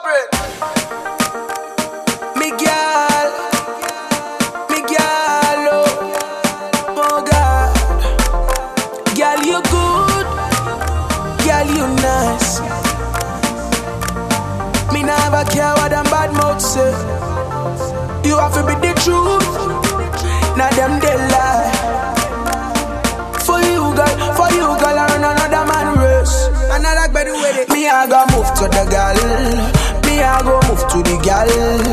Corporate. Miguel, oh God. Girl, you good. Girl, you nice. Me never care what them bad mouth say. You have to be the truth. Now them they lie. For you girl, I run another man race. Another better with it. Me I go move to the girl. Me I go move to the girl.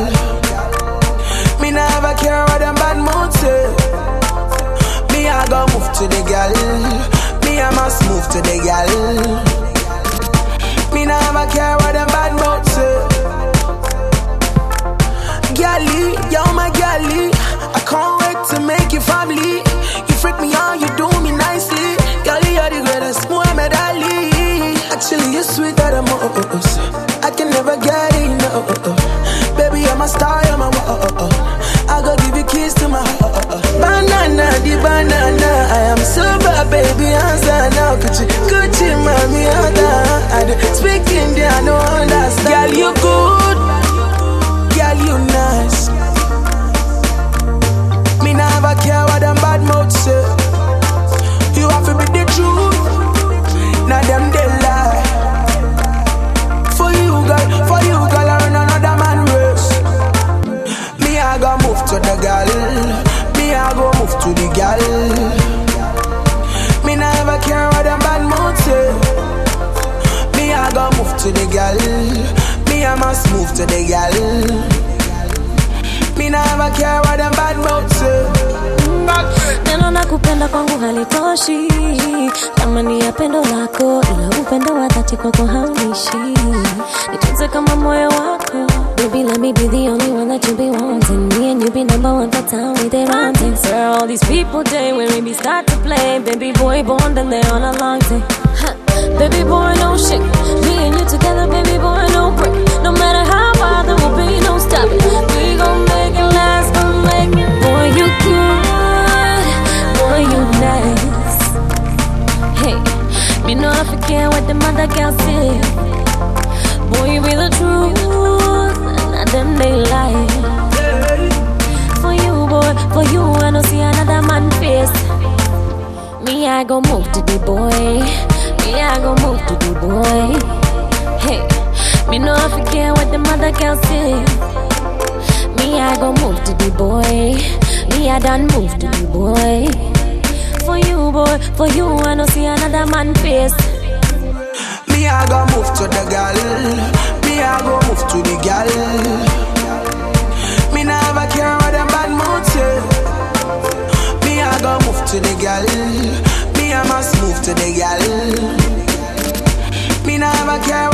Me never care what them bad mouth say. Me I go move to the girl. Me I must move to the girl. Me never care what them bad mouth say. Girlie, you're my girlie. I can't wait to make you family. You freak me out, you do me nicely. Girlie, you're the greatest, Muhammad Ali. Actually, you're sweeter than most. I can never get enough. Baby, you're my star, you're my I go give you keys to my heart. Banana, the banana. I am sober, baby, answer now. Gucci, mommy, I speak Indian, I don't understand. Girl, you good. Girl, you nice. Me never care what them bad mouth say. You have to be the truth. Now them they lie. For you girl, I run another man race. Me I go move to the girl. Me I go move to the girl. Me never care what them bad mouth say. Me I go move to the girl. Me I must move to the girl. Me never care what them bad mouth say. Neno na kupenda kwangu halitoshi. Thamani ya pendo lako, ila upendo wa dhati kwako haunishi. Nitunze kama moyo wako. Baby, let me be the only one that you be wanting. Me and you be number one for town, we they wanting. Sir, all these people day when we start to play. Baby boy born, then they on a long day. Baby boy, no shit. Me and you together, baby boy, no break. No matter how hard, there will be no stopping. We gon' make it last, gon' make it. Boy, you good. Boy, you nice. Hey, me know I forget what the mother girl say. Boy, you be the truth, and them they lie. For you, boy, for you, I don't see another man face. Me, I go move to the boy. Me, I go move to the boy. Hey, me know I forget what the mother girl say. Me, I go move to the boy. Me, I done move to the boy. For you, I don't see another man face. Me, I go move to the girl. Me, I go move to the girl. Me never care what them bad mouth say. Me, I go move to the girl. Me, I must move to the girl. Me never care